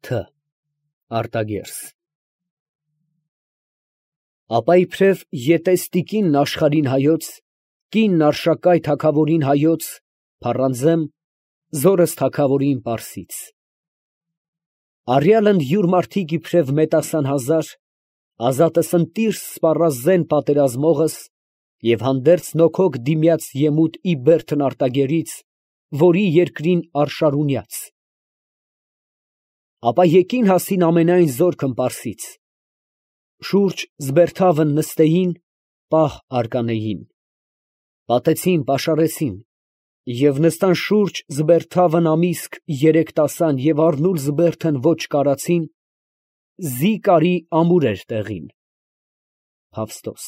Თ. Արտագերս։ Ապա իբրև ետեստիկին աշխարհին հայոց, կինն արշակայ թագավորին հայոց, փառանձեմ, զորս թագավորին պարսից։ Արյալն յուր մարդիկ իբրև մետասան հազար, ազատս ընտիր սպառազեն պատերազմողս, և հանդերձ նոքոք դիմյաց եմուտ ի բերդն արտագերից, որի երկրին արշարունյաց։ Ապա եկին հասին ամենայն զորքն պարսից, շուրջ զբերթավն նստեին, պահ արկանեին, պատեցին, պաշարեցին, և նստան շուրջ զբերթավն ամիսք 3 և առնուլ զբերթն ոչ կարացին, զի կարի ամուր էր տեղին։ Փավստոս։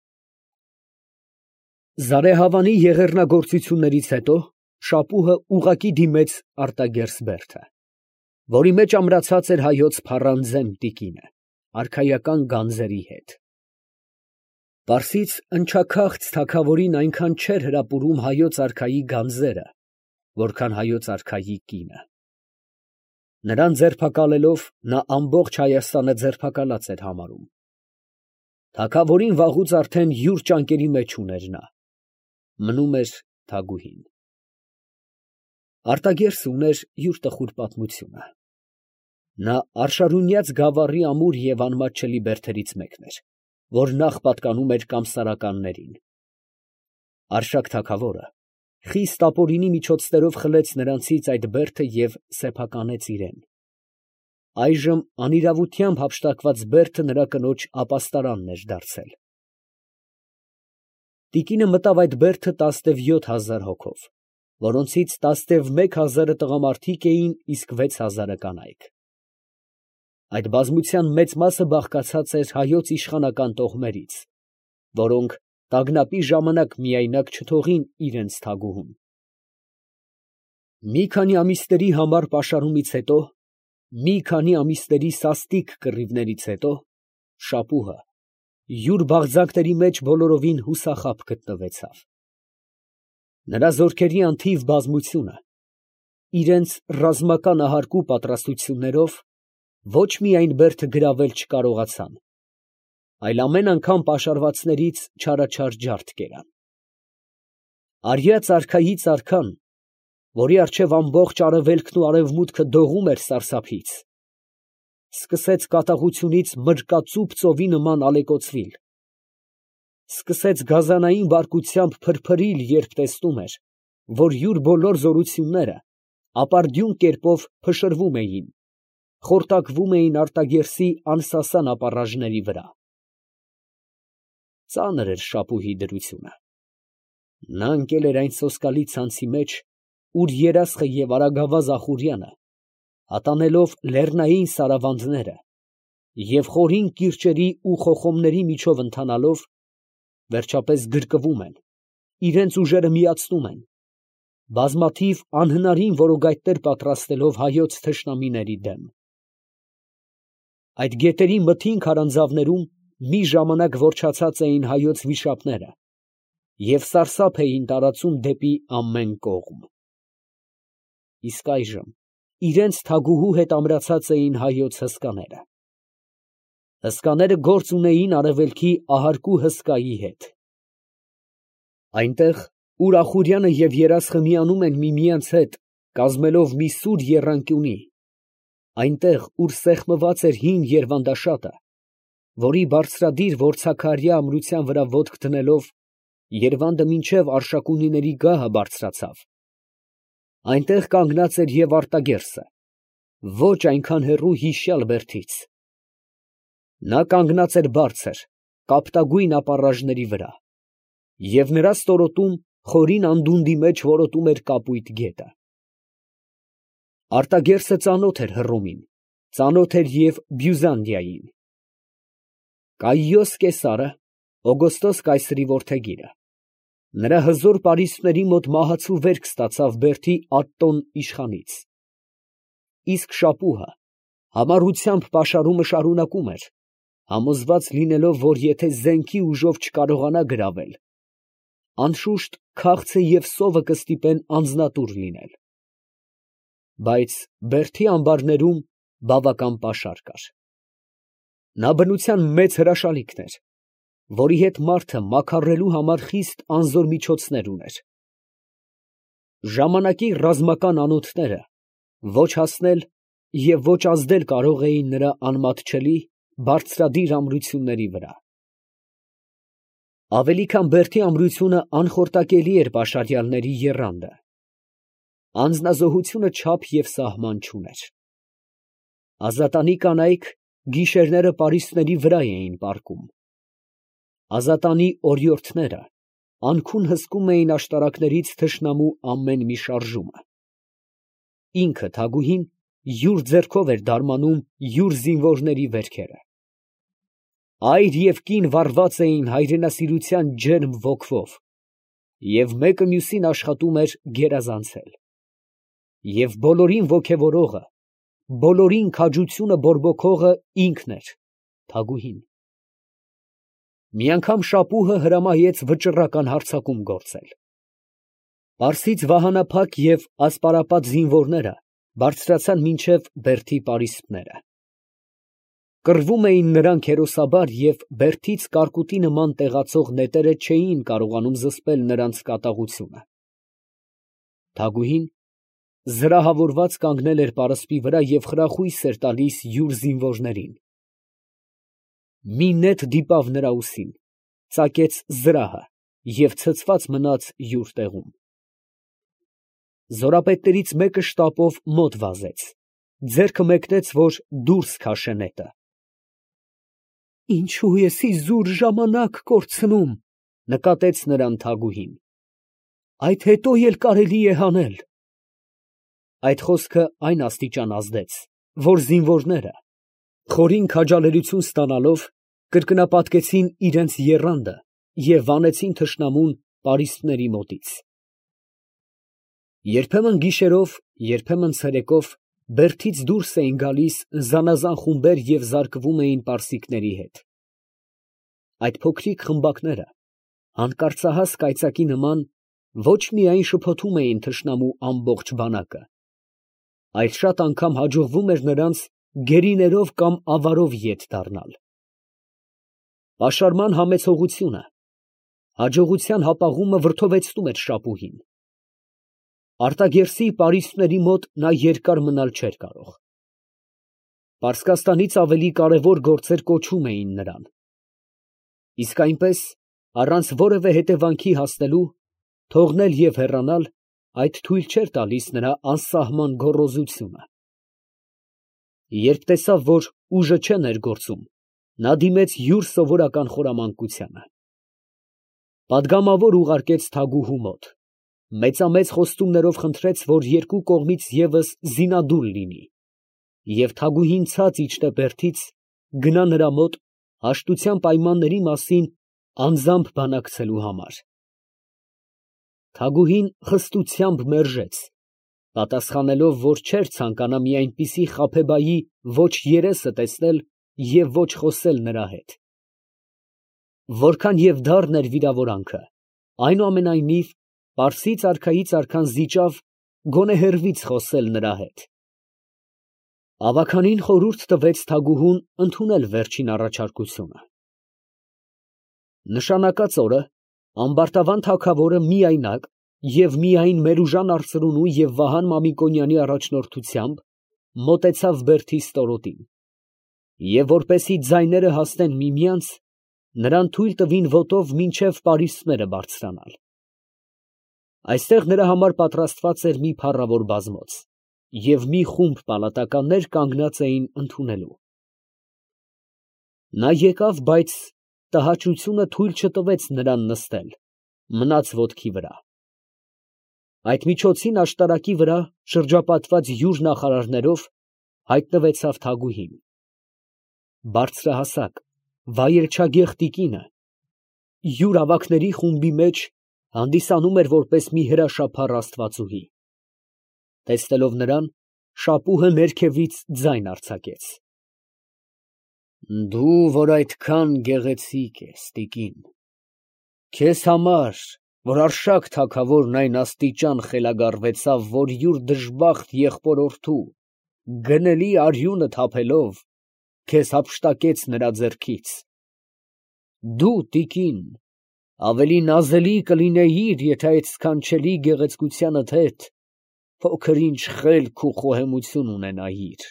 Զարեհավանի եղեռնագործություններից հետո Շապուհը ուղղակի դիմեց Արտագերս բերդը, որի մեջ ամրացած էր հայոց փառանձեմ տիկինը, արքայական գանձերի հետ։ Պարսից ընչաքաղց թագավորին այնքան չէր հրապուրում հայոց արքայի գանձերը, որքան հայոց արքայի կինը։ Նրան ձերբակալելով նա ամբողջ Հայաստանը ձերբակալած էր համարում։ Թագավորին վաղուց արդեն յուր ճանկերի մեջ ուներ նա, մնում էր թագուհին։ Արտագերսը ուներ յուր տխուր պատմությունը։ Նա արշարունյաց գավառի ամուր և անմատչելի բերդերից մեկն էր, որ նախ պատկանում էր կամսարականներին։ Արշակ թագավորը խիստ ապօրինի միջոցներով խլեց նրանցից այդ բերդը և սեփականեց իրեն։ Այժմ անիրավությամբ հափշտակված բերդը նրա կնոջ ապաստարանն էր դարձել։ Տիկինը մտավ այդ բերդը 17,000 հոգով, որոնցից 11,000 տղամարդիկ էին, իսկ 6,000 կանայք։ Այդ բազմության մեծ մասը բաղկացած էր հայոց իշխանական տոհմերից, որոնք տագնապի ժամանակ միայնակ չթողին իրենց թագուհուն։ Մի քանի ամիսների համար պաշարումից հետո, մի քանի ամիսների սաստիկ կռիվներից հետո, Շապուհը յուր բաղձանքների մեջ բոլորովին հուսախաբ գտնվեցավ։ Նրա զորքերի անթիվ բազմությունը իրենց ռազմական ահարկու պատրաստություններով ոչ միայն բերդը գրավել չկարողացան, այլ ամեն անգամ պաշարվածներից չարաչար ջարդ կերան։ Արյաց արքայից արքան, որի առջև ամբողջ արևելքն ու արևմուտքը դողում էր սարսափից, սկսեց կատաղությունից մրկածուփ ծովի նման ալեկոծվիլ, սկսեց գազանային բարկությամբ փրփրիլ, երբ տեսնում էր, որ յուր բոլոր զորությունները ապարդյուն կերպով փշրվում էին, խորտակվում էին Արտագերսի անսասան ապառաժների վրա։ Ծանր էր Շապուհի դրությունը։ Նա ընկել էր այն սոսկալի ցանցի մեջ, ուր երասխը և արագավազ Ախուրյանը, հատանելով լեռնային սարավանդները և խորին կիրճերի ու խոխոմների միջով ընթանալով, վերջապես գրկվում են, իրենց ուժերը միացնում են, բազմաթիվ անհնարին որոգայթներ պատրաստելով հայոց թշնամիների դեմ։ Այդ գետերի մթին քարանձավներում մի ժամանակ որջացած էին հայոց վիշապները և սարսափ էին տարածում դեպի ամեն կողմ։ Իսկ այժմ իրենց թագուհու հետ ամրացած էին հայոց հսկաները։ Հսկաները գործ ունեին արևելքի ահարկու հսկայի հետ։ Այնտեղ, ուր Ախուրյանը և երասխը միանում են միմյանց հետ, կազմելով մի սուր եռանկյունի, այնտեղ, ուր սեղմված էր հին երվանդաշատը, որի բարձրադիր որցաքարյա ամրության վրա ոտք դնելով, Երվանդը մինչև Արշակունիների գահը բարձրացավ, այնտեղ կանգնած էր և Արտագերսը, ոչ այնքան հեռու հիշյալ բերդից։ Նա կանգնած էր բարձր, կապտագույն ապառաժների վրա, և նրա ստորոտում խորին անդունդի մեջ որոտում էր կապույտ գետը։ Արտագերսը ծանոթ էր Հռոմին, ծանոթ էր և Բյուզանդիային։ Կայիոս կեսարը, Օգոստոս կայսրի որդեգիրը, նրա հզոր պարիսպների մոտ մահացու վերք ստացավ բերդի Ատտոն իշխանից։ Իսկ Շապուհը համառությամբ պաշարումը շարունակում էր, համոզված լինելով, որ եթե զենքի ուժով չկարողանա գրավել, անշուշտ քաղցը և սովը կստիպեն անձնատուր լինել։ Բայց բերդի ամբարներում բավական պաշար կար։ Նա բնության մեծ հրաշալիքն էր, որի հետ մարդը մաքարելու համար խիստ անզոր միջոցներ ուներ։ Ժամանակի ռազմական անոթները ոչ հասնել և ոչ ազդել կարող էին նրա անմատչելի, բարձրադիր ամրությունների վրա։ Ավելի քան բերդի ամրությունը անխորտակելի էր պաշարյալների եռանդը։ Անձնազոհությունը չափ և սահման չուներ։ Ազատանի կանայք գիշերները պարիսպների վրա էին պառկում։ Ազատանի օրիորդները անքուն հսկում էին աշտարակներից թշնամու ամեն մի շարժումը։ Ինքը Թագուհին յուր ձեռքով էր դարմանում յուր զինվորների վերքերը։ Այր և կին վառված էին հայրենասիրության ջերմ ոգվով, և մեկը մյուսին աշխատում էր գերազանցել։ Եվ բոլորին ոգևորողը, բոլորին քաջությունը բորբոքողը ինքն էր, Թագուհին։ Մի անգամ շապուհը հրամայեց վճռական հարձակում գործել։ Պարսից վահանափակ և ասպարապատ զինվորները բարձրացան մինչև բերդի պարիսպները։ Կռվում էին նրանք հերոսաբար և բերդից կարկուտի նման տեղացող նետերը չէին կարողանում զսպել նրանց կատաղությունը։ Թագուհին զրահավորված կանգնել էր պարսպի վրա և խրախույս էր տալիս յուր զինվորներին։ Մի նետ դիպավ նրա ուսին, ծակեց զրահը և ցցված մնաց յուր տեղում։ Զորապետներից մեկը շտապով մոտ վազեց, ձեռքը մեկնեց, որ դուրս քաշե նետը։ «Ինչո՞ւ ես իզուր ժամանակ կորցնում», ֊ նկատեց նրան Թագուհին։ «Այդ հետո էլ կարելի է հանել»։ Այդ խոսքը այն աստիճան ազդեց, որ զինվորները, խորին քաջալերություն ստանալով, կրկնապատկեցին իրենց եռանդը և վանեցին թշնամուն պարիսպների մոտից։ Երբեմն գիշերով, երբեմն ցերեկով բերդից դուրս էին գալիս զանազան խումբեր և զարկվում էին պարսիկների հետ։ Այդ փոքրիկ խմբակները, հանկարծահաս կայծակի նման, ոչ միայն շփոթում էին թշնամու ամբողջ բանակը, այլ շատ անգամ հաջողվում էր նրանց գերիներով կամ ավարով ետ դառնալ։ Պաշարման համեցողությունը, հաջողության հապաղումը վրդովեցնում էր շապուհին։ Արտագերսի պարիսպների մոտ նա երկար մնալ չէր կարող։ Պարսկաստանից ավելի կարևոր գործեր կոչում էին նրան։ Իսկ այնպես, առանց որևէ հետևանքի հասնելու, թողնել և հեռանալ, այդ թույլ չէր տալիս նրա անսահման գոռոզությունը։ Երբ տեսավ, որ ուժը չէ ներգործում, նա դիմեց յուր սովորական խորամանկությանը։ Պատգամավոր ուղարկեց Թագուհու մոտ, մեծամեծ խոստումներով խնդրեց, որ երկու կողմից ևս զինադուլ լինի, և Թագուհին ցած իջնե բերդից, գնա նրա մոտ հաշտության պայմանների մասին անձամբ բանակցելու համար։ Թագուհին խստությամբ մերժեց, պատասխանելով, որ չէր ցանկանա մի այնպիսի խաբեբայի ոչ երեսը տեսնել և ոչ խոսել նրա հետ։ Որքան և դառն էր վիրավորանքը, այնուամենայնիվ պարսից արքայից արքան զիջավ գոնե հեռվից խոսել նրա հետ։ Ավագանին խորհուրդ տվեց Թագուհուն ընդունել վերջին առաջարկությունը։ Նշանակած օրը Ամբարտավան թագավորը միայնակ և միայն Մերուժան արծրունու և Վահան Մամիկոնյանի առաջնորդությամբ մոտեցավ բերդի ստորոտին, և որպեսզի ձայները հասնեն միմյանց, նրան թույլ տվին ոտով մինչև պարիսպները բարձրանալ։ Այստեղ նրա համար պատրաստված էր մի փառավոր բազմոց, և մի խումբ պալատականներ կանգնած էին ընդունելու։ Նա եկավ, բայց տհաճությունը թույլ չտվեց նրան նստել, մնաց ոտքի վրա։ Այդ միջոցին աշտարակի վրա, շրջապատված յուր նախարարներով, հայտնվեցավ Թագուհին։ Բարձրահասակ, վայելչագեղ տիկինը յուր ավագների խումբի մեջ հանդիսանում էր որպես մի հրաշափառ աստվածուհի։ Տեսնելով նրան, շապուհը ներքևից ձայն արձակեց. «Դու, որ այդքան գեղեցիկ ես, տիկին, քեզ համար, որ Արշակ թագավորն այն աստիճան խելագարվեցավ, որ յուր դժբախտ եղբորորդու գնելի արյունը թափելով, քեզ հափշտակեց նրա ձեռքից։ Դու, տիկին, ավելի նազելի կլինեիր, եթե այդ սքանչելի գեղեցկությանդ հետ փոքր-ինչ խելք ու խոհեմություն ունենայիր։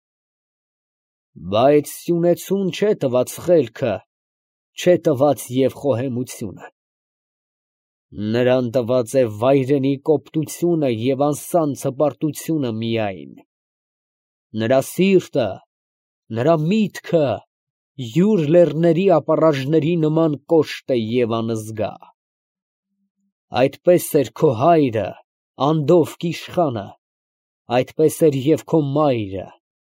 Բայց սյունեցուն չէ տված խելքը, չէ տված և խոհեմությունը։ Նրան տված է վայրենի կոպտությունը և անսանց հպարտությունը միայն։ Նրա սիրտը, նրա միտքը յուր լեռների ապառաժների նման կոշտ է և անզգա։ Այդպես էր քո հայրը, Անդովկ իշխանը, այդպես էր և քո մայրը։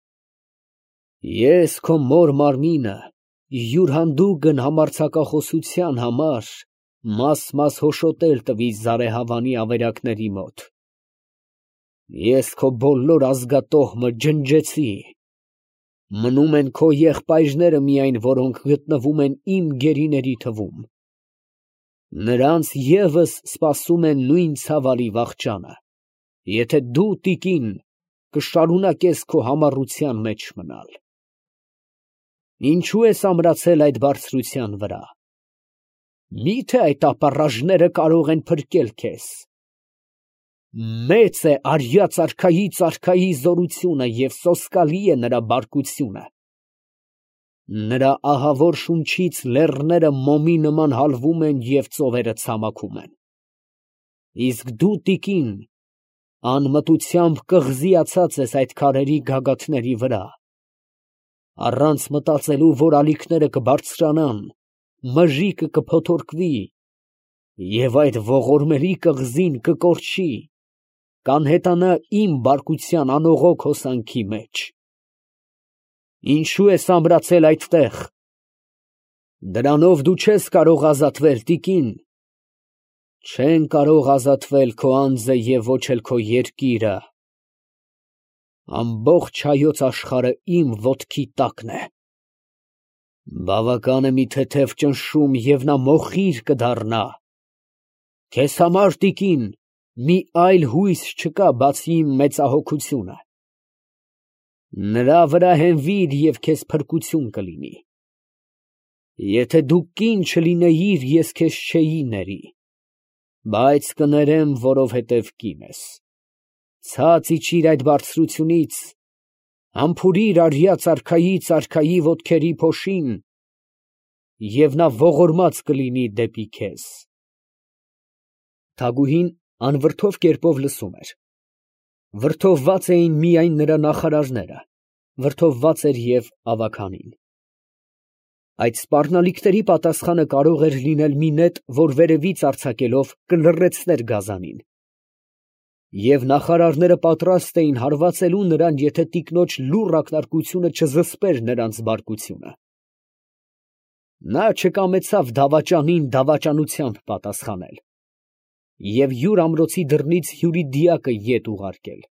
Ես քո մոր մարմինը յուրհանդուգն համարձակախոսության համար մաս հոշոտել տվի զարեհավանի ավերակների մոտ։ Ես քո բոլոր ազգատոհմը ջնջեցի, մնում են քո եղբայրները միայն, որոնք գտնվում են իմ գերիների թվում։ Նրանց ևս սպասում է նույն ցավալի վախճանը, եթե դու, տիկին, կշարունակես քո համառության մեջ մնալ։ Ինչու ես ամրացել այդ բարձրության վրա։ Միթե այդ ապառաժները կարող են փրկել քեզ։ Մեծ է արյա արքայից արքայի զորությունը և սոսկալի է նրա բարկությունը։ Նրա ահավոր շունչից լեռները մոմի նման հալվում են և ծովերը ցամաքում են։ Իսկ դու, տիկին, անմտությամբ կղզիացած ես այդ քարերի գագաթների վրա, առանց մտածելու, որ ալիքները կբարձրանան, մժիկը կփոթորկվի, և այդ ողորմելի կղզին կկորչի, կանհետանա իմ բարկության անողոք հոսանքի մեջ։ Ինչու ես ամրացել այդտեղ։ Դրանով դու չես կարող ազատվել, տիկին։ Չեն կարող ազատվել քո անձը և ոչ էլ քո երկիրը։ Ամբողջ հայոց աշխարհը իմ ոտքի տակն է։ Բավական է մի թեթև ճնշում, և նա մոխիր կդառնա։ Քեզ համար, տիկին, մի այլ հույս չկա, բացի իմ մեծահոգությունը։ Նրա վրա հենվիր, և քեզ փրկություն կլինի։ Եթե դու կին չլինեիր, ես քեզ չէի ների, բայց կներեմ, որովհետև կին ես։ Ցած իջիր այդ բարձրությունից, համբուրիր արյա արքայից արքայի ոտքերի փոշին, և նա ողորմած կլինի դեպի քեզ։ Թագուհին անվրդով կերպով լսում էր։ Վրդովված էին միայն նրա նախարարները, վրդովված էր և ավագանին։ Այդ սպառնալիքների պատասխանը կարող էր լինել մի նետ, որ վերևից արձակելով կլռեցներ գազանին։ Եվ նախարարները պատրաստ էին հարվածելու նրան, եթե տիկնոջ լուռ ակնարկությունը չզսպեր նրանց բարկությունը։ Նա չկամեցավ դավաճանին դավաճանությամբ պատասխանել և յուր ամրոցի դռնից հյուրի դիակը ետ ուղարկել։